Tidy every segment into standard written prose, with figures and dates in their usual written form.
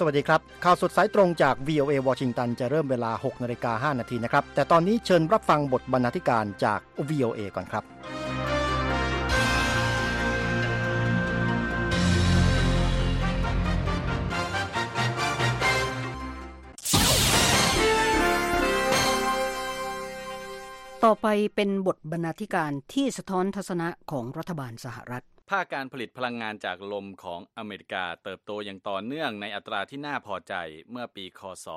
วัสดีครับข่าวสดสายตรงจาก VOA วอชิงตันจะเริ่มเวลา 6:05 น.นะครับแต่ตอนนี้เชิญรับฟังบทบรรณาธิการจาก VOA ก่อนครับต่อไปเป็นบทบรรณาธิการที่สะท้อนทัศนะของรัฐบาลสหรัฐภาคการผลิตพลังงานจากลมของอเมริกาเติบโตอย่างต่อเนื่องในอัตราที่น่าพอใจเมื่อปีค.ศ.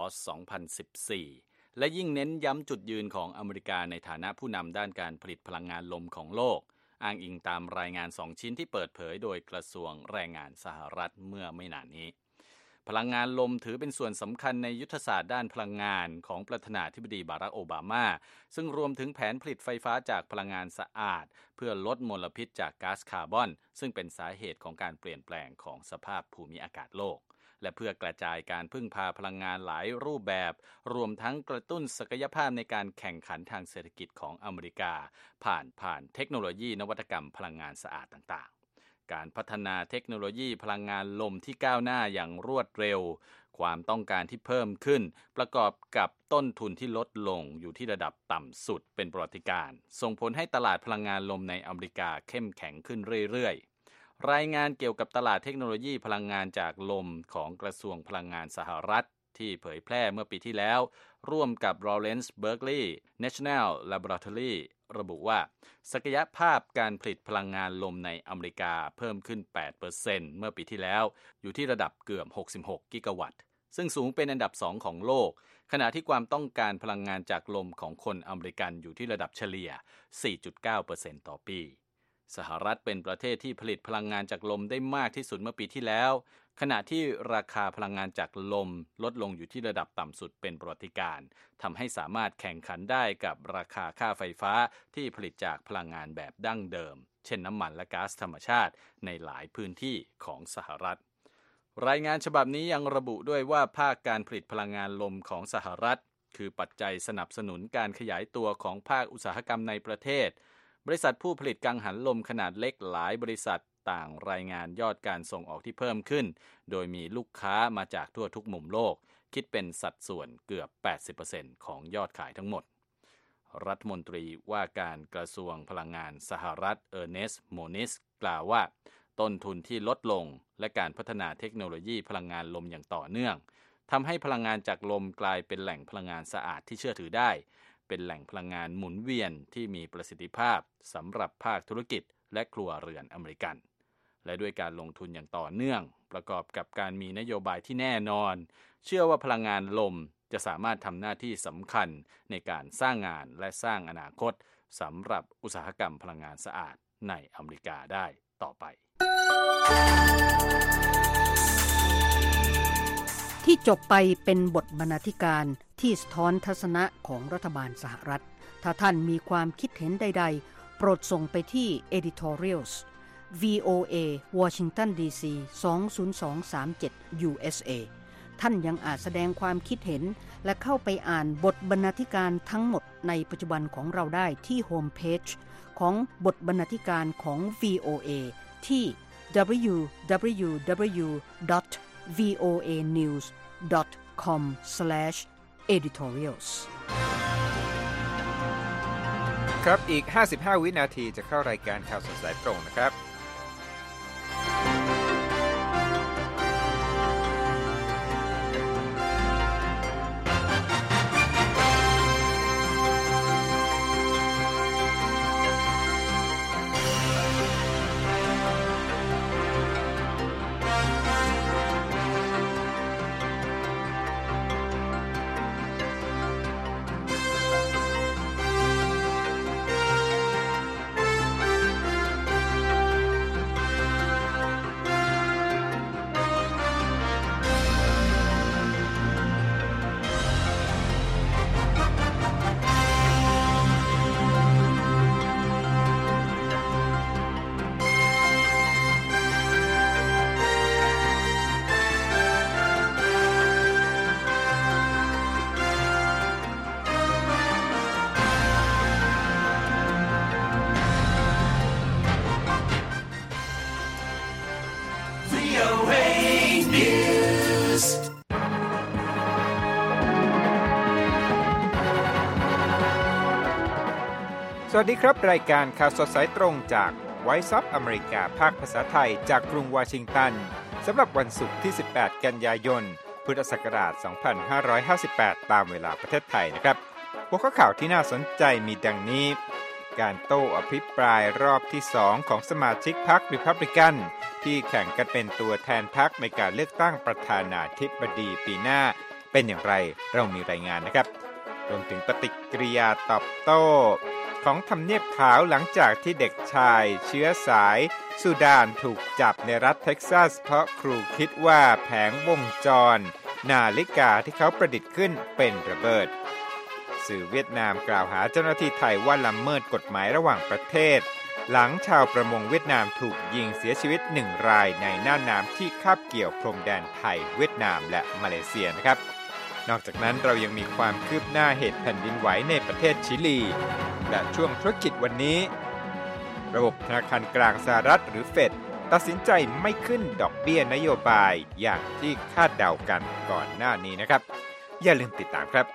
2014 และยิ่งเน้นย้ำจุดยืนของอเมริกาในฐานะผู้นำด้านการผลิตพลังงานลมของโลกอ้างอิงตามรายงาน2ชิ้นที่เปิดเผยโดยกระทรวงแรงงานสหรัฐเมื่อไม่นานนี้พลังงานลมถือเป็นส่วนสำคัญในยุทธศาสตร์ด้านพลังงานของประธานาธิบดีบารักโอบามาซึ่งรวมถึงแผนผลิตไฟฟ้าจากพลังงานสะอาดเพื่อลดมลพิษจากก๊าซคาร์บอนซึ่งเป็นสาเหตุของการเปลี่ยนแปลงของสภาพภูมิอากาศโลกและเพื่อกระจายการพึ่งพาพลังงานหลายรูปแบบรวมทั้งกระตุ้นศักยภาพในการแข่งขันทางเศรษฐกิจของอเมริกาผ่านเทคโนโลยีนวัตกรรมพลังงานสะอาดต่างๆการพัฒนาเทคโนโลยีพลังงานลมที่ก้าวหน้าอย่างรวดเร็วความต้องการที่เพิ่มขึ้นประกอบกับต้นทุนที่ลดลงอยู่ที่ระดับต่ำสุดเป็นประวัติการณ์ส่งผลให้ตลาดพลังงานลมในอเมริกาเข้มแข็งขึ้นเรื่อยๆรายงานเกี่ยวกับตลาดเทคโนโลยีพลังงานจากลมของกระทรวงพลังงานสหรัฐที่เผยแพร่เมื่อปีที่แล้วร่วมกับ Lawrence Berkeley National Laboratory ระบุว่าศักยภาพการผลิตพลังงานลมในอเมริกาเพิ่มขึ้น 8% เมื่อปีที่แล้วอยู่ที่ระดับเกือบ66กิกะวัตต์ซึ่งสูงเป็นอันดับ2ของโลกขณะที่ความต้องการพลังงานจากลมของคนอเมริกันอยู่ที่ระดับเฉลี่ย 4.9% ต่อปีสหรัฐเป็นประเทศที่ผลิตพลังงานจากลมได้มากที่สุดเมื่อปีที่แล้วขณะที่ราคาพลังงานจากลมลดลงอยู่ที่ระดับต่ำสุดเป็นประวัติการณ์ทำให้สามารถแข่งขันได้กับราคาค่าไฟฟ้าที่ผลิตจากพลังงานแบบดั้งเดิมเช่นน้ำมันและก๊าซธรรมชาติในหลายพื้นที่ของสหรัฐรายงานฉบับนี้ยังระบุด้วยว่าภาคการผลิตพลังงานลมของสหรัฐคือปัจจัยสนับสนุนการขยายตัวของภาคอุตสาหกรรมในประเทศบริษัทผู้ผลิตกังหันลมขนาดเล็กหลายบริษัทต่างรายงานยอดการส่งออกที่เพิ่มขึ้นโดยมีลูกค้ามาจากทั่วทุกมุมโลกคิดเป็นสัดส่วนเกือบ 80% ของยอดขายทั้งหมดรัฐมนตรีว่าการกระทรวงพลังงานสหรัฐเออร์เนสต์ โมนิสกล่าวว่าต้นทุนที่ลดลงและการพัฒนาเทคโนโลยีพลังงานลมอย่างต่อเนื่องทำให้พลังงานจากลมกลายเป็นแหล่งพลังงานสะอาดที่เชื่อถือได้เป็นแหล่งพลังงานหมุนเวียนที่มีประสิทธิภาพสำหรับภาคธุรกิจและครัวเรือนอเมริกันและด้วยการลงทุนอย่างต่อเนื่องประกอบกับการมีนโยบายที่แน่นอนเชื่อว่าพลังงานลมจะสามารถทำหน้าที่สำคัญในการสร้างงานและสร้างอนาคตสำหรับอุตสาหกรรมพลังงานสะอาดในอเมริกาได้ต่อไปที่จบไปเป็นบทบรรณาธิการที่สะท้อนทัศนะของรัฐบาลสหรัฐถ้าท่านมีความคิดเห็นใดๆโปรดส่งไปที่ editorials VOA Washington DC 20237 USA ท่านยังอาจแสดงความคิดเห็นและเข้าไปอ่านบทบรรณาธิการทั้งหมดในปัจจุบันของเราได้ที่โฮมเพจของบทบรรณาธิการของ VOA ที่ www.voanews.com/editorials ครับอีก55วินาทีจะเข้ารายการข่าวสดสายตรงนะครับสวัสดีครับรายการข่าวสดสายตรงจาก Voice of America ภาคภาษาไทยจากกรุงวอชิงตันสำหรับวันศุกร์ที่18กันยายนพุทธศักราช2558ตามเวลาประเทศไทยนะครับหัวข้อข่าวที่น่าสนใจมีดังนี้การโต้อภิปรายรอบที่2ของสมาชิกพรรครีพับลิกันที่แข่งกันเป็นตัวแทนพรรคในการเลือกตั้งประธานาธิบดีปีหน้าเป็นอย่างไรเรามีรายงานนะครับรวมถึงปฏิกิริยาตอบโต้ของทำเนียบขาวหลังจากที่เด็กชายเชื้อสายซูดานถูกจับในรัฐเท็กซัสเพราะครูคิดว่าแผงวงจรนาฬิกาที่เขาประดิษฐ์ขึ้นเป็นระเบิดสื่อเวียดนามกล่าวหาเจ้าหน้าที่ไทยว่าละเมิดกฎหมายระหว่างประเทศหลังชาวประมงเวียดนามถูกยิงเสียชีวิต1รายในน่านน้ำที่คาบเกี่ยวพรมแดนไทยเวียดนามและมาเลเซียนะครับนอกจากนั้นเรายังมีความคืบหน้าเหตุแผ่นดินไหวในประเทศชิลีและช่วงธุรกิจวันนี้ระบบธนาคารกลางสหรัฐหรือเฟดตัดสินใจไม่ขึ้นดอกเบี้ยนโยบายอย่างที่คาดเดากันก่อนหน้านี้นะครับอย่าลืมติดตามครับ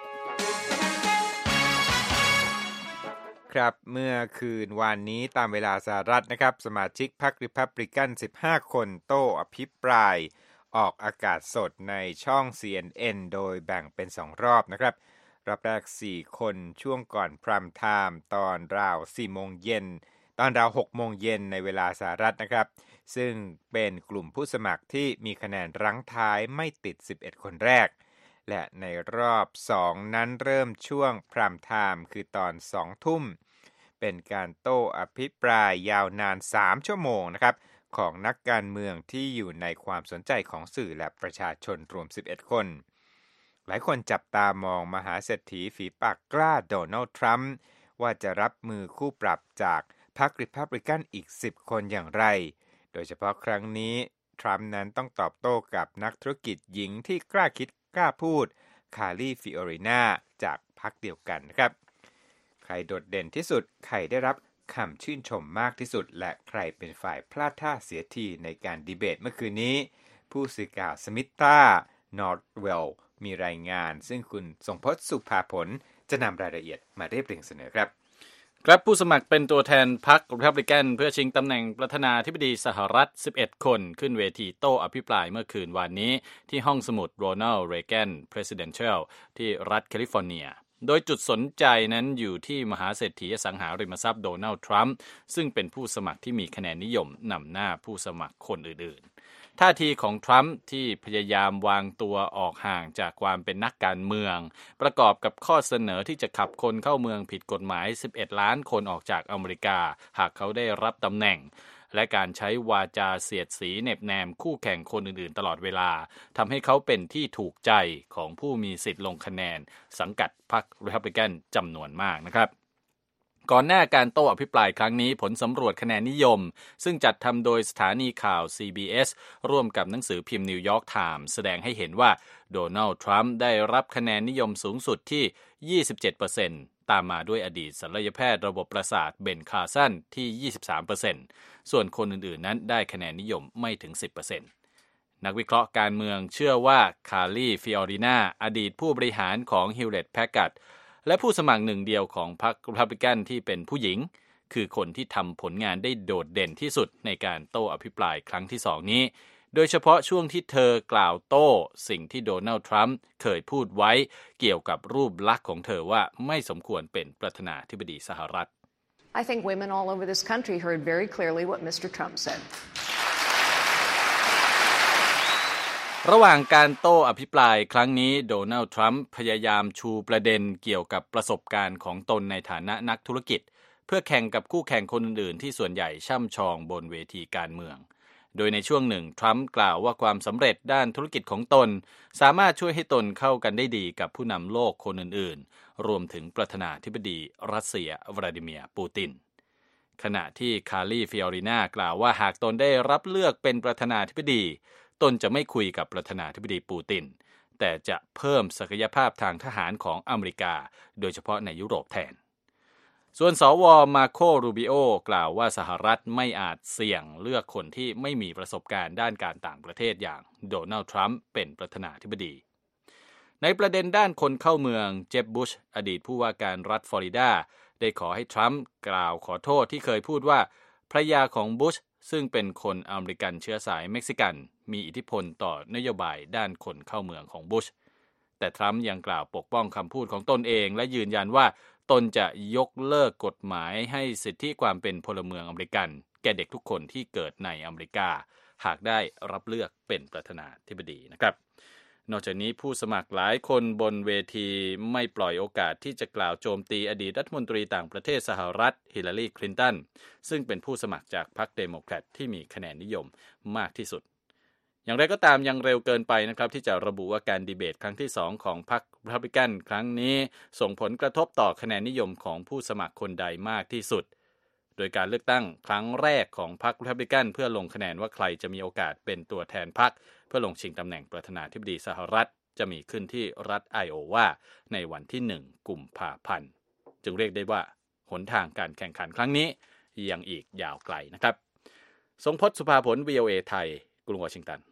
ครับเมื่อคืนวานนี้ตามเวลาสหรัฐนะครับสมาชิกพรรครีพับลิกัน15คนโต้อภิปรายออกอากาศสดในช่อง CNN โดยแบ่งเป็น2รอบนะครับรอบแรก4คนช่วงก่อนพรามไทม์ตอนราว 4 โมงเย็นตอนราว 6 โมงเย็นในเวลาสหรัฐนะครับซึ่งเป็นกลุ่มผู้สมัครที่มีคะแนนรั้งท้ายไม่ติด11คนแรกและในรอบ2นั้นเริ่มช่วงพรามไทม์คือตอน 2 ทุ่มเป็นการโต้อภิปรายยาวนาน3ชั่วโมงนะครับของนักการเมืองที่อยู่ในความสนใจของสื่อและประชาชนรวม11คนหลายคนจับตามองมหาเศรษฐีฝีปากกล้าโดนัลด์ทรัมป์ว่าจะรับมือคู่ปรับจากพรรครีพับลิกันอีก10คนอย่างไรโดยเฉพาะครั้งนี้ทรัมป์นั้นต้องตอบโต้กับนักธุรกิจหญิงที่กล้าคิดกล้าพูดคารีฟิโอรินาจากพรรคเดียวกันนะครับใครโดดเด่นที่สุดใครได้รับคำชื่นชมมากที่สุดและใครเป็นฝ่ายพลาดท่าเสียทีในการดีเบตเมื่อคืนนี้ผู้สื่อข่าวสมิธตานอร์ทเวลมีรายงานซึ่งคุณทรงพจน์สุภาผลจะนำรายละเอียดมาเรียบเรียงเสนอครับครับผู้สมัครเป็นตัวแทนพรรครีพับลิกันเพื่อชิงตำแหน่งประธานาธิบดีสหรัฐ11คนขึ้นเวทีโต้อภิปรายเมื่อคืนวานนี้ที่ห้องสมุดโรนัลด์เรแกน Presidential ที่รัฐแคลิฟอร์เนียโดยจุดสนใจนั้นอยู่ที่มหาเศรษฐีอสังหาริมทรัพย์โดนัลด์ทรัมป์ซึ่งเป็นผู้สมัครที่มีคะแนนนิยมนำหน้าผู้สมัครคนอื่นๆท่าทีของทรัมป์ที่พยายามวางตัวออกห่างจากความเป็นนักการเมืองประกอบกับข้อเสนอที่จะขับคนเข้าเมืองผิดกฎหมาย11ล้านคนออกจากอเมริกาหากเขาได้รับตำแหน่งและการใช้วาจาเสียดสีเน็บแนมคู่แข่งคนอื่นๆตลอดเวลาทำให้เขาเป็นที่ถูกใจของผู้มีสิทธิ์ลงคะแนนสังกัดพรรครีพับลิกันจำนวนมากนะครับก่อนหน้าการโต้อภิปรายครั้งนี้ผลสำรวจคะแนนนิยมซึ่งจัดทำโดยสถานีข่าว CBS ร่วมกับหนังสือพิมพ์นิวยอร์กไทม์แสดงให้เห็นว่าโดนัลด์ทรัมป์ได้รับคะแนนนิยมสูงสุดที่ 27%ตามมาด้วยอดีตศัลยแพทย์ระบบประสาทเบนคาร์สันที่ 23%ส่วนคนอื่นๆนั้นได้คะแนนนิยมไม่ถึง 10%นักวิเคราะห์การเมืองเชื่อว่าคารีฟิออรินาอดีตผู้บริหารของฮิวเลตแพคการ์ดและผู้สมัครหนึ่งเดียวของพรรครีพับลิกันที่เป็นผู้หญิงคือคนที่ทำผลงานได้โดดเด่นที่สุดในการโต้อภิปรายครั้งที่2นี้โดยเฉพาะช่วงที่เธอกล่าวโต้สิ่งที่โดนัลด์ทรัมป์เคยพูดไว้เกี่ยวกับรูปลักษณ์ของเธอว่าไม่สมควรเป็นประธานาธิบดีสหรัฐ I think women all over this country heard very clearly what Mr. Trump said. ระหว่างการโต้อภิปรายครั้งนี้โดนัลด์ทรัมป์พยายามชูประเด็นเกี่ยวกับประสบการณ์ของตนในฐานะนักธุรกิจเพื่อแข่งกับคู่แข่งคนอื่นๆที่ส่วนใหญ่ช่ำชองบนเวทีการเมืองโดยในช่วงหนึ่งทรัมป์กล่าวว่าความสำเร็จด้านธุรกิจของตนสามารถช่วยให้ตนเข้ากันได้ดีกับผู้นำโลกคนอื่นๆรวมถึงประธานาธิบดีรัสเซียวลาดิเมียร์ปูตินขณะที่คารีฟิออรินากล่าวว่าหากตนได้รับเลือกเป็นประธานาธิบดีตนจะไม่คุยกับประธานาธิบดีปูตินแต่จะเพิ่มศักยภาพทางทหารของอเมริกาโดยเฉพาะในยุโรปแทนส่วนสว.มาโค รูบิโอกล่าวว่าสหรัฐไม่อาจเสี่ยงเลือกคนที่ไม่มีประสบการณ์ด้านการต่างประเทศอย่างโดนัลด์ทรัมป์เป็นประธานาธิบดีในประเด็นด้านคนเข้าเมืองเจฟบุชอดีตผู้ว่าการรัฐฟลอริดาได้ขอให้ทรัมป์กล่าวขอโทษที่เคยพูดว่าภรรยาของบุชซึ่งเป็นคนอเมริกันเชื้อสายเม็กซิกันมีอิทธิพลต่อนโยบายด้านคนเข้าเมืองของบุชแต่ทรัมป์ยังกล่าวปกป้องคำพูดของตนเองและยืนยันว่าตนจะยกเลิกกฎหมายให้สิทธิความเป็นพลเมืองอเมริกันแก่เด็กทุกคนที่เกิดในอเมริกาหากได้รับเลือกเป็นประธานาธิบดีนะครับนอกจากนี้ผู้สมัครหลายคนบนเวทีไม่ปล่อยโอกาสที่จะกล่าวโจมตีอดีตรัฐมนตรีต่างประเทศสหรัฐฮิลลารีคลินตันซึ่งเป็นผู้สมัครจากพรรคเดโมแครตที่มีคะแนนนิยมมากที่สุดอย่างไรก็ตามยังเร็วเกินไปนะครับที่จะระบุว่าการดีเบตครั้งที่2ของพรรครีพับลิกันครั้งนี้ส่งผลกระทบต่อคะแนนนิยมของผู้สมัครคนใดมากที่สุดโดยการเลือกตั้งครั้งแรกของพรรครีพับลิกันเพื่อลงคะแนนว่าใครจะมีโอกาสเป็นตัวแทนพรรคเพื่อลงชิงตำแหน่งประธานาธิบดีสหรัฐจะมีขึ้นที่รัฐไอโอวาในวันที่1 กุมภาพันธ์จึงเรียกได้ว่าหนทางการแข่งขันครั้งนี้ยังอีกยาวไกลนะครับทรงพจน์สุภาผล VOA ไทยกรุงวอชิงตัน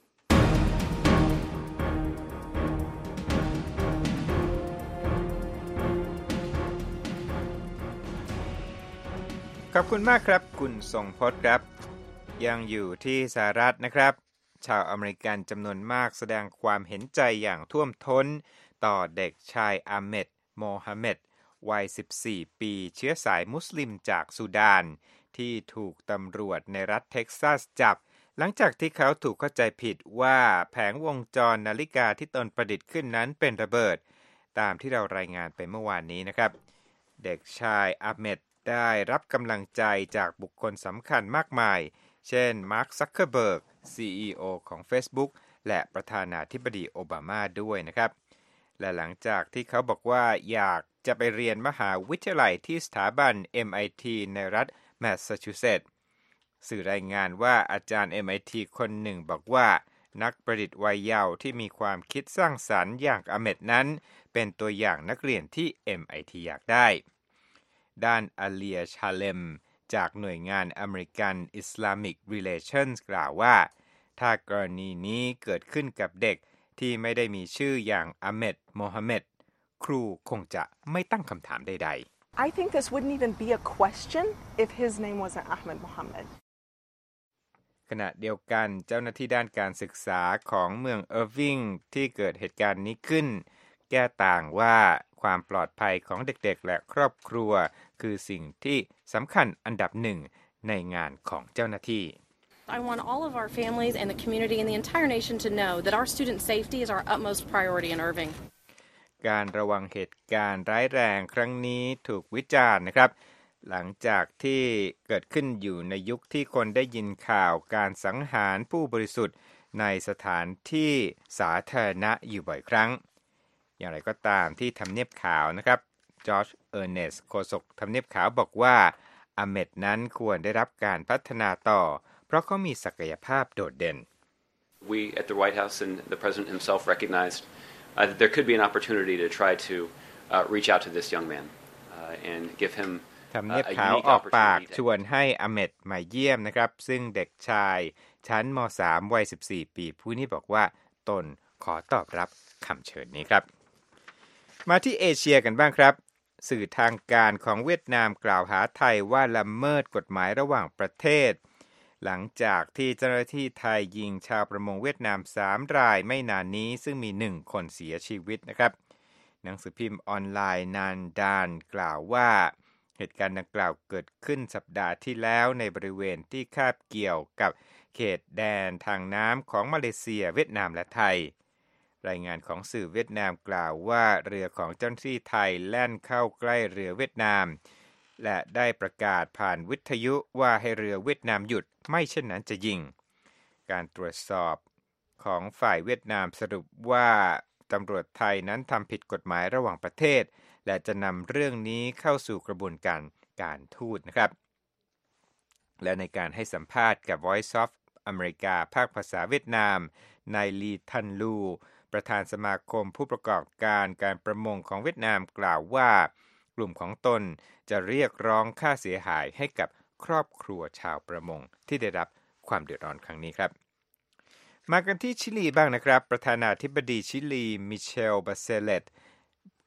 ขอบคุณมากครับคุณทรงพจน์ครับยังอยู่ที่สหรัฐนะครับชาวอเมริกันจำนวนมากแสดงความเห็นใจอย่างท่วมท้นต่อเด็กชายอาเมดโมฮัมเหม็ดวัย14ปีเชื้อสายมุสลิมจากซูดานที่ถูกตำรวจในรัฐเท็กซัสจับหลังจากที่เขาถูกเข้าใจผิดว่าแผงวงจรนาฬิกาที่ตนประดิษฐ์ขึ้นนั้นเป็นระเบิดตามที่เรารายงานไปเมื่อวานนี้นะครับเด็กชายอาเมดได้รับกำลังใจจากบุคคลสำคัญมากมายเช่นมาร์ค ซักเคอร์เบิร์ก CEO ของ Facebook และประธานาธิบดีโอบามาด้วยนะครับและหลังจากที่เขาบอกว่าอยากจะไปเรียนมหาวิทยาลัยที่สถาบัน MIT ในรัฐแมสซาชูเซตส์สื่อรายงานว่าอาจารย์ MIT คนหนึ่งบอกว่านักประดิษฐ์วัยเยาว์ที่มีความคิดสร้างสรรค์อย่างอาเมดนั้นเป็นตัวอย่างนักเรียนที่ MIT อยากได้ด้านอาเลียชาเลมจากหน่วยงาน American Islamic Relations กล่าวว่าถ้ากรณีนี้เกิดขึ้นกับเด็กที่ไม่ได้มีชื่ออย่างอาเมดโมฮัมเหม็ดครูคงจะไม่ตั้งคำถามใดๆ I think this wouldn't even be a question if his name wasn't Ahmed Mohammed ขณะเดียวกันเจ้าหน้าที่ด้านการศึกษาของเมืองเอิร์วิงที่เกิดเหตุการณ์นี้ขึ้นแก้ต่างว่าความปลอดภัยของเด็กๆและครอบครัวคือสิ่งที่สำคัญอันดับหนึ่งในงานของเจ้าหน้าที่ I want all of our families and the community and the entire nation to know that our student safety is our utmost priority in Irving. การระวังเหตุการณ์ร้ายแรงครั้งนี้ถูกวิจารณ์นะครับหลังจากที่เกิดขึ้นอยู่ในยุคที่คนได้ยินข่าวการสังหารผู้บริสุทธิ์ในสถานที่สาธารณะอยู่บ่อยครั้งอย่างไรก็ตามที่ทำเนียบขาวนะครับจอร์จเออร์เนสต์โฆษกทำเนียบขาวบอกว่าอาเมดนั้นควรได้รับการพัฒนาต่อเพราะเขามีศักยภาพโดดเด่น We at the White House and the President himself recognized that there could be an opportunity to try to reach out to this young man and give him ทำเนียบขาวออกปากชวนให้อาเมดมาเยี่ยมนะครับซึ่งเด็กชายชั้นม.3 วัย14ปีผู้นี้บอกว่าตนขอตอบรับคำเชิญนี้ครับมาที่เอเชียกันบ้างครับสื่อทางการของเวียดนามกล่าวหาไทยว่าละเมิดกฎหมายระหว่างประเทศหลังจากที่เจ้าหน้าที่ไทยยิงชาวประมงเวียดนาม3รายไม่นานนี้ซึ่งมี1คนเสียชีวิตนะครับหนังสือพิมพ์ออนไลน์นานดานกล่าวว่าเหตุการณ์ดังกล่าวเกิดขึ้นสัปดาห์ที่แล้วในบริเวณที่คาบเกี่ยวกับเขตแดนทางน้ำของมาเลเซียเวียดนามและไทยรายงานของสื่อเวียดนามกล่าวว่าเรือของเจ้าหน้าที่ไทยแล่นเข้าใกล้เรือเวียดนามและได้ประกาศผ่านวิทยุว่าให้เรือเวียดนามหยุดไม่เช่นนั้นจะยิงการตรวจสอบของฝ่ายเวียดนามสรุปว่าตำรวจไทยนั้นทำผิดกฎหมายระหว่างประเทศและจะนำเรื่องนี้เข้าสู่กระบวนการทูตนะครับและในการให้สัมภาษณ์กับ Voice of America ภาคภาษาเวียดนามนายลีทันลูประธานสมาคมผู้ประกอบการการประมงของเวียดนามกล่าวว่ากลุ่มของตนจะเรียกร้องค่าเสียหายให้กับครอบครัวชาวประมงที่ได้รับความเดือดร้อนครั้งนี้ครับมากันที่ชิลีบ้างนะครับประธานาธิบดีชิลีมิเชล บาเซเลต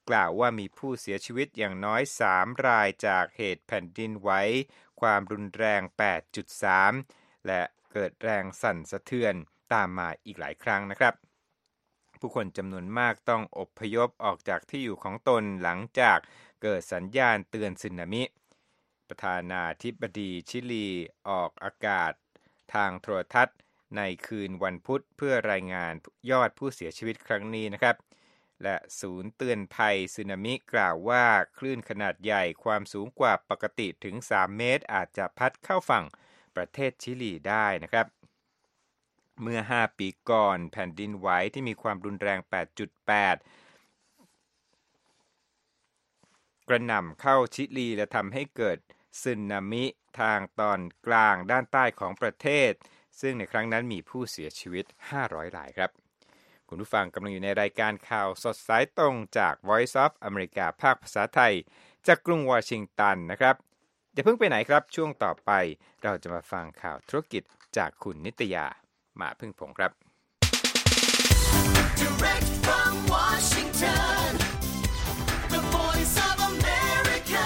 กล่าวว่ามีผู้เสียชีวิตอย่างน้อย3รายจากเหตุแผ่นดินไหวความรุนแรง 8.3 และเกิดแรงสั่นสะเทือนตามมาอีกหลายครั้งนะครับผู้คนจำนวนมากต้องอพยพออกจากที่อยู่ของตนหลังจากเกิดสัญญาณเตือนสึนามิประธานาธิบดีชิลีออกอากาศทางโทรทัศน์ในคืนวันพุธเพื่อรายงานยอดผู้เสียชีวิตครั้งนี้นะครับและศูนย์เตือนภัยสึนามิกล่าวว่าคลื่นขนาดใหญ่ความสูงกว่าปกติถึง3เมตรอาจจะพัดเข้าฝั่งประเทศชิลีได้นะครับเมื่อ5ปีก่อนแผ่นดินไหวที่มีความรุนแรง 8.8 กระหน่ำเข้าชิลีและทำให้เกิดสึนามิทางตอนกลางด้านใต้ของประเทศซึ่งในครั้งนั้นมีผู้เสียชีวิต500รายครับคุณผู้ฟังกำลังอยู่ในรายการข่าวสดสายตรงจาก Voice of America ภาคภาษาไทยจากกรุงวอชิงตันนะครับอย่าเพิ่งไปไหนครับช่วงต่อไปเราจะมาฟังข่าวธุรกิจจากคุณนิตยามาพึ่งผงครับ Direct from Washington, the Voice of America,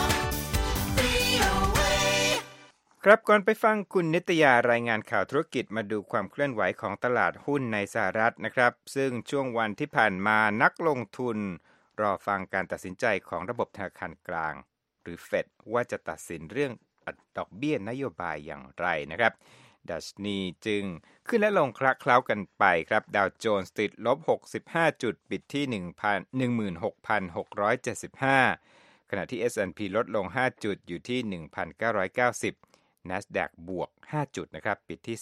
VOA. ครับก่อนไปฟังคุณนิตยารายงานข่าวธุรกิจมาดูความเคลื่อนไหวของตลาดหุ้นในสหรัฐนะครับซึ่งช่วงวันที่ผ่านมานักลงทุนรอฟังการตัดสินใจของระบบธนาคารกลางหรือเฟดว่าจะตัดสินเรื่องดอกเบี้ยนโยบายอย่างไรนะครับดัชนีจึงขึ้นและลงคละเคล้ากันไปครับดาวโจนส์ติดลบ65จุดปิดที่ 16,675 ขณะที่ S&P ลดลง5จุดอยู่ที่ 1,990 NASDAQ บวก5จุดนะครับปิดที่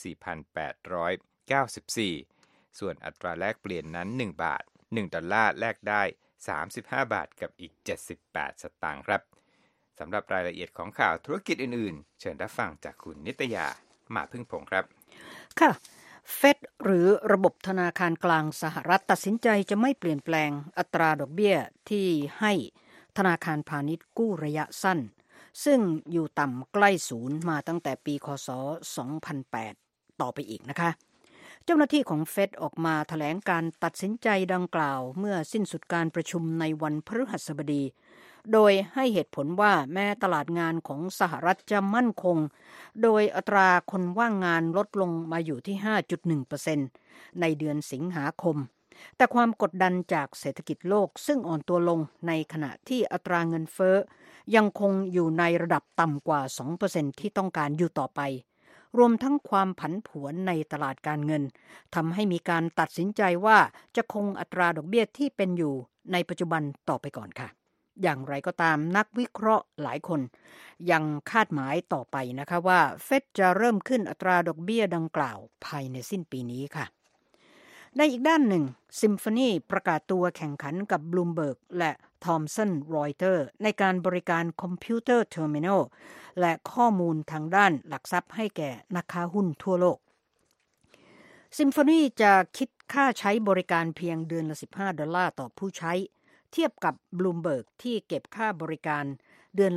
4,894 ส่วนอัตราแลกเปลี่ยนนั้น1บาท1ดอลลาร์แลกได้35บาทกับอีก78สตางค์ครับสำหรับรายละเอียดของข่าวธุรกิจอื่นๆเชิญรับฟังจากคุณนิตยามาพึ่งผงครับค่ะเฟดหรือระบบธนาคารกลางสหรัฐตัดสินใจจะไม่เปลี่ยนแปลงอัตราดอกเบี้ยที่ให้ธนาคารพาณิชย์กู้ระยะสั้นซึ่งอยู่ต่ำใกล้ศูนย์มาตั้งแต่ปีคศ 2008 ต่อไปอีกนะคะเจ้าหน้าที่ของเฟดออกมาแถลงการตัดสินใจดังกล่าวเมื่อสิ้นสุดการประชุมในวันพฤหัสบดีโดยให้เหตุผลว่าแม้ตลาดงานของสหรัฐจะมั่นคงโดยอัตราคนว่างงานลดลงมาอยู่ที่ 5.1% ในเดือนสิงหาคมแต่ความกดดันจากเศรษฐกิจโลกซึ่งอ่อนตัวลงในขณะที่อัตราเงินเฟ้อยังคงอยู่ในระดับต่ำกว่า 2% ที่ต้องการอยู่ต่อไปรวมทั้งความผันผวนในตลาดการเงินทำให้มีการตัดสินใจว่าจะคงอัตราดอกเบี้ยที่เป็นอยู่ในปัจจุบันต่อไปก่อนค่ะอย่างไรก็ตามนักวิเคราะห์หลายคนยังคาดหมายต่อไปนะคะว่าเฟดจะเริ่มขึ้นอัตราดอกเบี้ยดังกล่าวภายในสิ้นปีนี้ค่ะในอีกด้านหนึ่งซิมโฟนีประกาศตัวแข่งขันกับบลูมเบิร์กและทอมสันรอยเตอร์ในการบริการคอมพิวเตอร์เทอร์มินัลและข้อมูลทางด้านหลักทรัพย์ให้แก่นักค้าหุ้นทั่วโลกซิมโฟนีจะคิดค่าใช้บริการเพียงเดือนละ$15ต่อผู้ใช้เทียบกับบลูมเบิร์กที่เก็บค่าบริการเดือนละ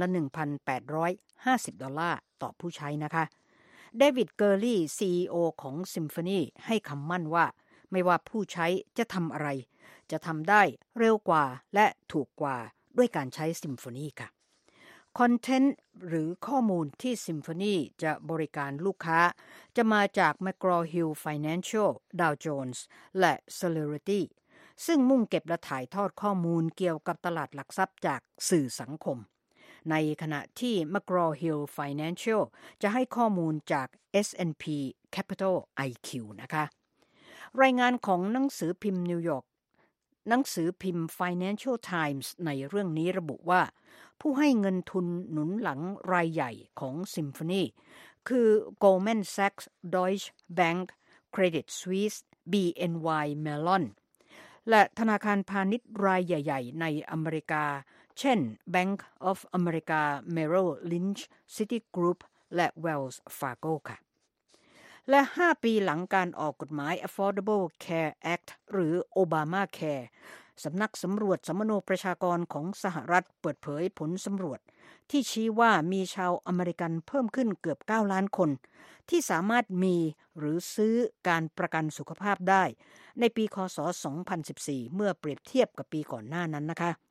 $1,850 ต่อผู้ใช้นะคะเดวิดเกอร์ลี่ CEO ของซิมโฟนีให้คำมั่นว่าไม่ว่าผู้ใช้จะทำอะไรจะทำได้เร็วกว่าและถูกกว่าด้วยการใช้ซิมโฟนีค่ะคอนเทนต์หรือข้อมูลที่ซิมโฟนีจะบริการลูกค้าจะมาจาก McGraw-Hill Financial Dow Jones และ Celerityซึ่งมุ่งเก็บและถ่ายทอดข้อมูลเกี่ยวกับตลาดหลักทรัพย์จากสื่อสังคมในขณะที่ McGraw-Hill Financial จะให้ข้อมูลจาก S&P Capital IQ นะคะรายงานของหนังสือพิมพ์นิวยอร์กหนังสือพิมพ์ Financial Times ในเรื่องนี้ระบุว่าผู้ให้เงินทุนหนุนหลังรายใหญ่ของซิมโฟนีคือ Goldman Sachs Deutsche Bank Credit Suisse BNY Mellonและธนาคารพาณิชย์รายใหญ่ๆในอเมริกาเช่น Bank of America Merrill Lynch Citigroup และ Wells Fargo ค่ะและ5ปีหลังการออกกฎหมาย Affordable Care Act หรือ Obamacare สำนักสำรวจสมโนประชากรของสหรัฐเปิดเผยผลสำรวจที่ชี้ว่ามีชาวอเมริกันเพิ่มขึ้นเกือบ9ล้านคนที่สามารถมีหรือซื้อการประกันสุขภาพได้ในปีคศ 2014 เมื่อเปรียบเทียบกับปีก่อนหน้านั้นนะคะ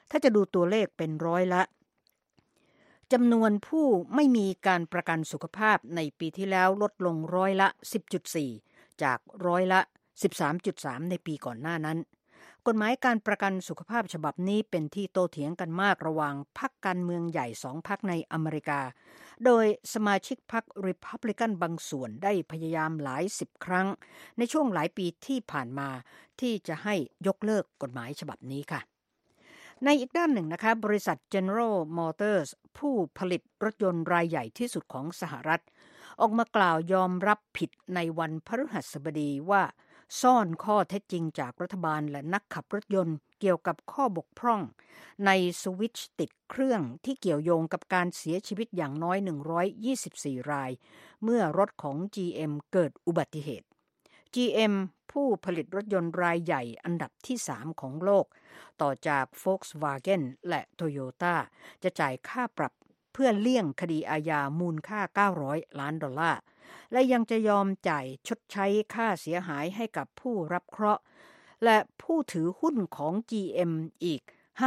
ถ้าจะดูตัวเลขเป็นร้อยละจำนวนผู้ไม่มีการประกันสุขภาพในปีที่แล้วลดลงร้อยละ 10.4 จากร้อยละ 13.3 ในปีก่อนหน้านั้นกฎหมายการประกันสุขภาพฉบับนี้เป็นที่โต้เถียงกันมากระหว่างพรรคการเมืองใหญ่2พรรคในอเมริกาโดยสมาชิกพรรค Republican บางส่วนได้พยายามหลาย10 ครั้งในช่วงหลายปีที่ผ่านมาที่จะให้ยกเลิกกฎหมายฉบับนี้ค่ะในอีกด้านหนึ่งนะคะบริษัท General Motors ผู้ผลิตรถยนต์รายใหญ่ที่สุดของสหรัฐออกมากล่าวยอมรับผิดในวันพฤหัสบดีว่าซ่อนข้อเท็จจริงจากรัฐบาลและนักขับรถยนต์เกี่ยวกับข้อบกพร่องในสวิตช์ติดเครื่องที่เกี่ยวโยงกับการเสียชีวิตอย่างน้อย124รายเมื่อรถของ GM เกิดอุบัติเหตุ GM ผู้ผลิตรถยนต์รายใหญ่อันดับที่3ของโลกต่อจาก Volkswagen และ Toyota จะจ่ายค่าปรับเพื่อเลี่ยงคดีอาญามูลค่า$900 ล้านและยังจะยอมจ่ายชดใช้ค่าเสียหายให้กับผู้รับเคราะห์และผู้ถือหุ้นของ GM อีก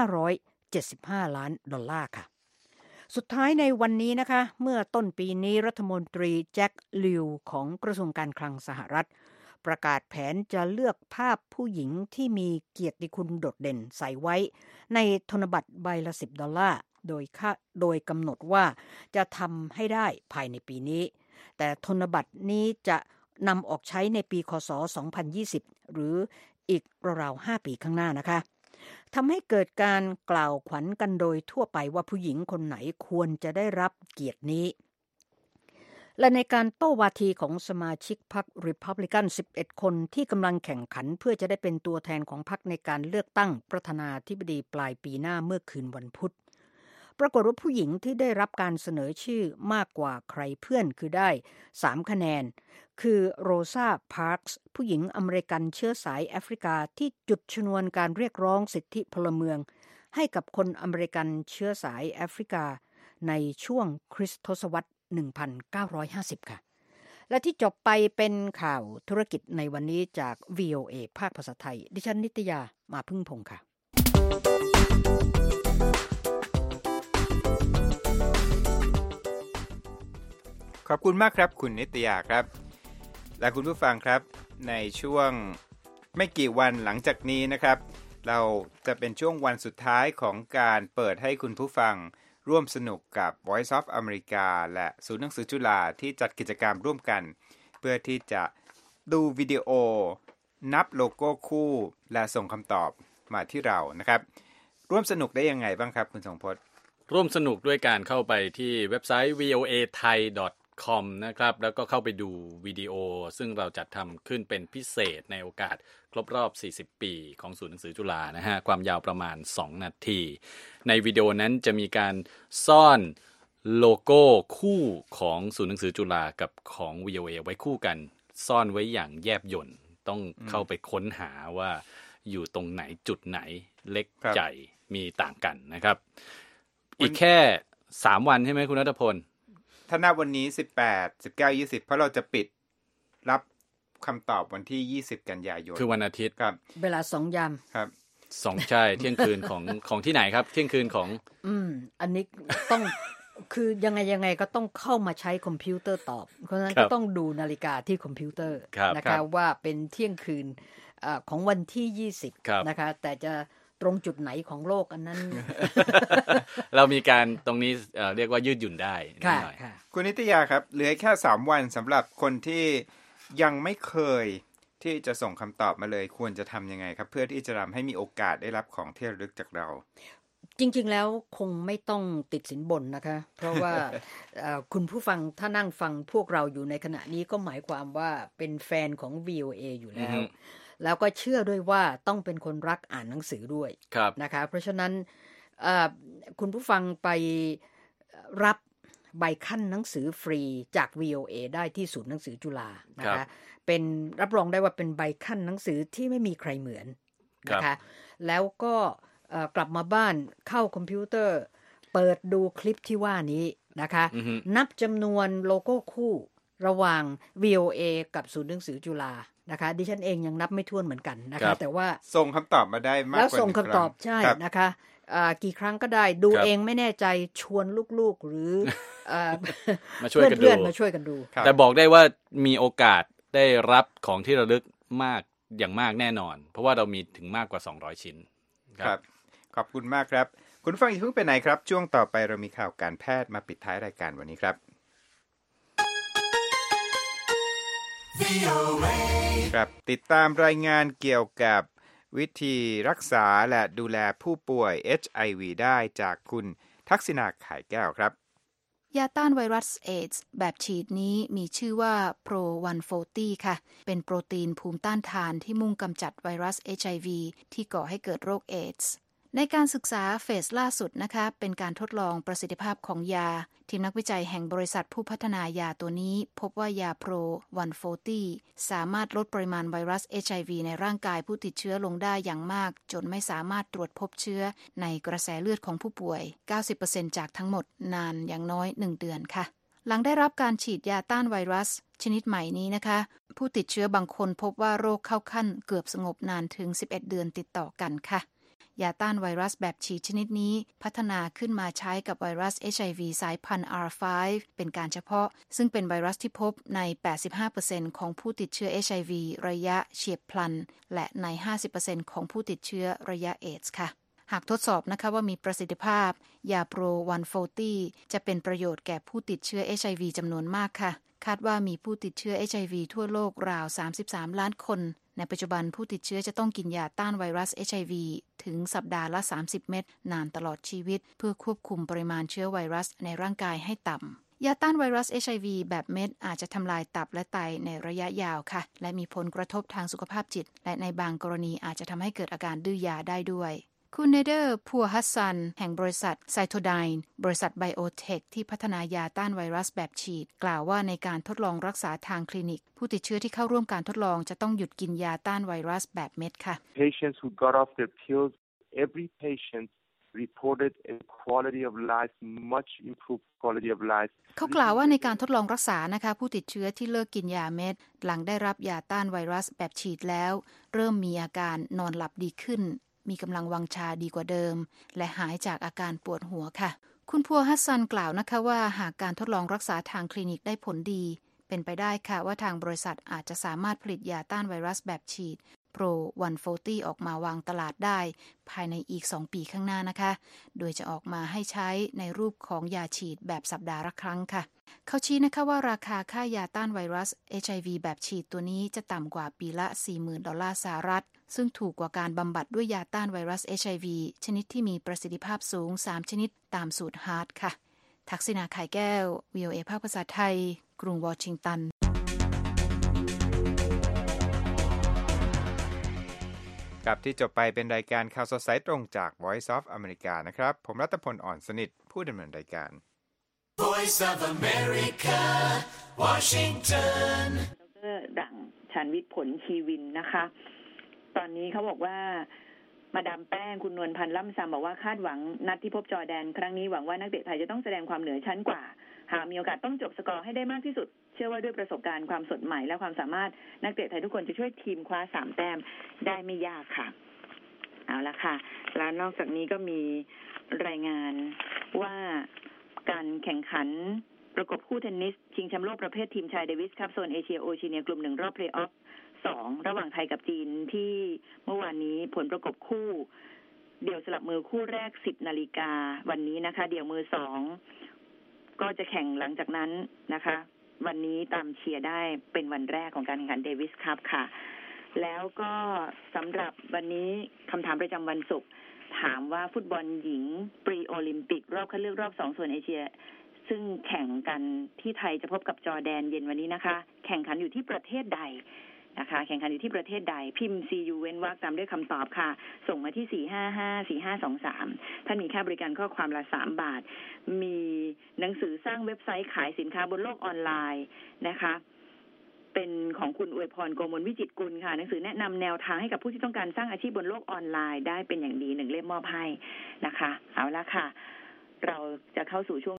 $575 ล้านค่ะสุดท้ายในวันนี้นะคะเมื่อต้นปีนี้รัฐมนตรีแจ็คลิวของกระทรวงการคลังสหรัฐประกาศแผนจะเลือกภาพผู้หญิงที่มีเกียรติคุณโดดเด่นใส่ไว้ในธนบัตรใบละ$10โดยกำหนดว่าจะทำให้ได้ภายในปีนี้แต่ธนบัตรนี้จะนำออกใช้ในปีคศ2020หรืออีกราวๆ5ปีข้างหน้านะคะทำให้เกิดการกล่าวขวัญกันโดยทั่วไปว่าผู้หญิงคนไหนควรจะได้รับเกียรตินี้และในการโต้วาทีของสมาชิกพรรค Republican 11 คนที่กำลังแข่งขันเพื่อจะได้เป็นตัวแทนของพรรคในการเลือกตั้งประธานาธิบดีปลายปีหน้าเมื่อคืนวันพุธปรากฏว่าผู้หญิงที่ได้รับการเสนอชื่อมากกว่าใครเพื่อนคือได้3คะแนนคือโรซาพาร์คส์ผู้หญิงอเมริกันเชื้อสายแอฟริกาที่จุดชนวนการเรียกร้องสิทธิพลเมืองให้กับคนอเมริกันเชื้อสายแอฟริกาในช่วงคริสตศตวรรษ 1950 ค่ะและที่จบไปเป็นข่าวธุรกิจในวันนี้จาก VOA ภาคภาษาไทยดิฉันนิตยามาพึ่งพงษ์ค่ะขอบคุณมากครับคุณนิตยาครับและคุณผู้ฟังครับในช่วงไม่กี่วันหลังจากนี้นะครับเราจะเป็นช่วงวันสุดท้ายของการเปิดให้คุณผู้ฟังร่วมสนุกกับ Voice of America และศูนย์หนังสือจุฬาที่จัดกิจกรรมร่วมกันเพื่อที่จะดูวิดีโอนับโลโก้คู่และส่งคำตอบมาที่เรานะครับร่วมสนุกได้ยังไงบ้างครับคุณทรงพจน์ร่วมสนุกด้วยการเข้าไปที่เว็บไซต์ voathai.com นะครับแล้วก็เข้าไปดูวิดีโอซึ่งเราจัดทำขึ้นเป็นพิเศษในโอกาสครบรอบ40ปีของศูนย์หนังสือจุฬานะฮะความยาวประมาณ2นาทีในวิดีโอนั้นจะมีการซ่อนโลโก้คู่ของศูนย์หนังสือจุฬากับของ VOA ไว้คู่กันซ่อนไว้อย่างแยบยลต้องเข้าไปค้นหาว่าอยู่ตรงไหนจุดไหนเล็กใหญ่มีต่างกันนะครับอีกแค่3วันใช่ไหมคุณณัฐพลถ้านับวันนี้18 19 20เพราะเราจะปิดรับคำตอบวันที่20กันยายนคือวันอาทิตย์ครับเวลา2 ยามครับ 2ใช่เที่ยงคืนของที่ไหนครับเที่ยงคืนของอันนี้ต้องคือยังไงก็ต้องเข้ามาใช้คอมพิวเตอร์ตอบเพราะฉะนั้นก็ต้องดูนาฬิกาที่คอมพิวเตอร์นะคะว่าเป็นเที่ยงคืนของวันที่20นะคะแต่จะตรงจุดไหนของโลกอันนั้นเรามีการตรงนี้เรียกว่ายืดหยุ่นได้หน่อยคุณนิตยาครับเหลือแค่3วันสำหรับคนที่ยังไม่เคยที่จะส่งคำตอบมาเลยควรจะทำยังไงครับเพื่อที่จะทำให้มีโอกาสได้รับของที่ระลึกจากเราจริงๆแล้วคงไม่ต้องติดสินบนนะคะเพราะว่า คุณผู้ฟังถ้านั่งฟังพวกเราอยู่ในขณะนี้ก็หมายความว่าเป็นแฟนของ VOA อยู่แล้วแล้วก็เชื่อด้วยว่าต้องเป็นคนรักอ่านหนังสือด้วยนะคะเพราะฉะนั้นคุณผู้ฟังไปรับใบขั้นหนังสือฟรีจาก VOA ได้ที่ศูนย์หนังสือจุฬานะคะเป็นรับรองได้ว่าเป็นใบขั้นหนังสือที่ไม่มีใครเหมือนนะคะแล้วก็กลับมาบ้านเข้าคอมพิวเตอร์เปิดดูคลิปที่ว่านี้นะคะนับจำนวนโลโก้คู่ระหว่าง VOA กับศูนย์หนังสือจุฬานะคะดิฉันเองยังนับไม่ถ้วนเหมือนกันนะคะแต่ว่าส่งคำตอบมาได้มากกว่าแล้วส่งคำตอบใช่นะคะกี่ครั้งก็ได้ดูครับเองไม่แน่ใจชวนลูกๆหรือมาช่วยกันดูเพื่อนๆมาช่วยกันดูแต่บอกได้ว่ามีโอกาสได้รับของที่ระลึกมากอย่างมากแน่นอน เพราะว่าเรามีถึงมากกว่า200ชิ้นครับขอบคุณมากครับคุณฟังอย่าเพิ่งไปไหนครับช่วงต่อไปเรามีข่าวการแพทย์มาปิดท้ายรายการวันนี้ครับครับติดตามรายงานเกี่ยวกับวิธีรักษาและดูแลผู้ป่วย HIV ได้จากคุณทักษิณาไข่แก้วครับยาต้านไวรัสเอดส์แบบฉีดนี้มีชื่อว่า Pro 140 ค่ะเป็นโปรตีนภูมิต้านทานที่มุ่งกำจัดไวรัส HIV ที่ก่อให้เกิดโรคเอดส์ในการศึกษาเฟสล่าสุดนะคะเป็นการทดลองประสิทธิภาพของยาทีมนักวิจัยแห่งบริษัทผู้พัฒนายาตัวนี้พบว่ายา Pro 140 สามารถลดปริมาณไวรัส HIV ในร่างกายผู้ติดเชื้อลงได้อย่างมากจนไม่สามารถตรวจพบเชื้อในกระแสเลือดของผู้ป่วย 90% จากทั้งหมดนานอย่างน้อย 1 เดือนค่ะหลังได้รับการฉีดยาต้านไวรัสชนิดใหม่นี้นะคะผู้ติดเชื้อบางคนพบว่าโรคเข้าขั้นเกือบสงบนานถึง11 เดือนติดต่อกันค่ะยาต้านไวรัสแบบฉีดชนิดนี้พัฒนาขึ้นมาใช้กับไวรัส HIV สายพันธุ์ R5 เป็นการเฉพาะซึ่งเป็นไวรัสที่พบใน 85% ของผู้ติดเชื้อ HIV ระยะเฉียบพลันและใน 50% ของผู้ติดเชื้อระยะเอดส์ค่ะหากทดสอบนะคะว่ามีประสิทธิภาพยา Pro 140 จะเป็นประโยชน์แก่ผู้ติดเชื้อ HIV จำนวนมากค่ะคาดว่ามีผู้ติดเชื้อ HIV ทั่วโลกราว 33 ล้านคนในปัจจุบันผู้ติดเชื้อจะต้องกินยาต้านไวรัส HIV ถึงสัปดาห์ละ 30 เม็ดนานตลอดชีวิตเพื่อควบคุมปริมาณเชื้อไวรัสในร่างกายให้ต่ำยาต้านไวรัส HIV แบบเม็ดอาจจะทำลายตับและไตในระยะยาวค่ะและมีผลกระทบทางสุขภาพจิตและในบางกรณีอาจจะทำให้เกิดอาการดื้อยาได้ด้วยคุณเนเดอร์พัวฮัสซันแห่งบริษัทไซโทไดน์บริษัทไบโอเทคที่พัฒนายาต้านไวรัสแบบฉีดกล่าวว่าในการทดลองรักษาทางคลินิกผู้ติดเชื้อที่เข้าร่วมการทดลองจะต้องหยุดกินยาต้านไวรัสแบบเม็ดค่ะ Patients who got off their pills, every patient reported a quality of life, much improved quality of life. เขากล่าวว่าในการทดลองรักษานะคะผู้ติดเชื้อที่เลิกกินยาเม็ดหลังได้รับยาต้านไวรัสแบบฉีดแล้วเริ่มมีอาการนอนหลับดีขึ้นมีกำลังวังชาดีกว่าเดิมและหายจากอาการปวดหัวค่ะคุณพัวฮัสซันกล่าวนะคะว่าหากการทดลองรักษาทางคลินิกได้ผลดีเป็นไปได้ค่ะว่าทางบริษัทอาจจะสามารถผลิตยาต้านไวรัสแบบฉีด Pro 140 ออกมาวางตลาดได้ภายในอีก2 ปีข้างหน้านะคะโดยจะออกมาให้ใช้ในรูปของยาฉีดแบบสัปดาห์ละครั้งค่ะเขาชี้นะคะว่าราคาค่ายาต้านไวรัส HIV แบบฉีดตัวนี้จะต่ำกว่าปีละ $40,000 สหรัฐซึ่งถูกกว่าการบำบัดด้วยยาต้านไวรัส HIV ชนิดที่มีประสิทธิภาพสูง3 ชนิดตามสูตรฮาร์ทค่ะทักษิณาไข่แก้ว VOA ภาคภาษาไทยกรุงวอชิงตันครับที่จบไปเป็นรายการข่าวสดสายตรงจาก Voice of America นะครับผมรัตพลอ่อนสนิทผู้ดำเนินรายการ Voice of America, Washington. ดร.ดั่งชาญวิทย์ผลชีวินนะคะตอนนี้เขาบอกว่ามาดามแป้งคุณนวลพันธ์ล่ำซำบอกว่าคาดหวังนัดที่พบจอร์แดนครั้งนี้หวังว่านักเตะไทยจะต้องแสดงความเหนือชั้นกว่าหากมีโอกาสต้องจบสกอร์ให้ได้มากที่สุดเชื่อว่าด้วยประสบการณ์ความสดใหม่และความสามารถนักเตะไทยทุกคนจะช่วยทีมคว้า3 แต้มได้ไม่ยากค่ะเอาละค่ะแล้วนอกจากนี้ก็มีรายงานว่าการแข่งขันประกบคู่เทนนิสชิงแชมป์โลกประเภททีมชายเดวิสคัพโซนเอเชียโอเชียเนียกลุ่ม1รอบเพลย์ออฟ2ระหว่างไทยกับจีนที่เมื่อวานนี้ผลประกบคู่เดี่ยวสลับมือคู่แรก 10 นาฬิกาวันนี้นะคะเดี่ยวมือ2ก็จะแข่งหลังจากนั้นนะคะวันนี้ตามเชียร์ได้เป็นวันแรกของการแข่งขันเดวิสคัพค่ะแล้วก็สำหรับวันนี้คำถามประจำวันศุกร์ถามว่าฟุตบอลหญิงปรีโอลิมปิกรอบคัดเลือกรอบ2ส่วนเอเชียซึ่งแข่งกันที่ไทยจะพบกับจอร์แดนเย็นวันนี้นะคะแข่งขันอยู่ที่ประเทศใดนะคะแข่งขันอยู่ที่ประเทศใดพิมพ์ CU เว้นวรรคตามด้วยคำตอบค่ะส่งมาที่4554523ท่านมีค่าบริการข้อความละ3 บาทมีหนังสือสร้างเว็บไซต์ขายสินค้าบนโลกออนไลน์นะคะเป็นของคุณอวยพรโกมลวิจิตรกุลค่ะหนังสือแนะนำแนวทางให้กับผู้ที่ต้องการสร้างอาชีพบนโลกออนไลน์ได้เป็นอย่างดี1 เล่มมอบให้นะคะเอาละค่ะเราจะเข้าสู่ช่วง